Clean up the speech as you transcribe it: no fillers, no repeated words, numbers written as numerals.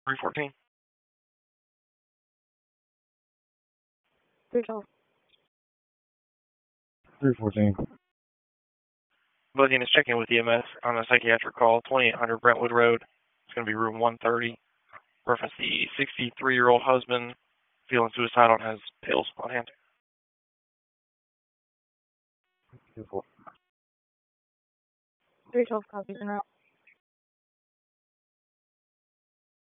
314. 312. 314. Buzzy is checking with EMS on a psychiatric call, 2800 Brentwood Road. It's going to be room 130. Reference the 63-year-old husband feeling suicidal and has pills on hand. 2-4. 312 copies en route.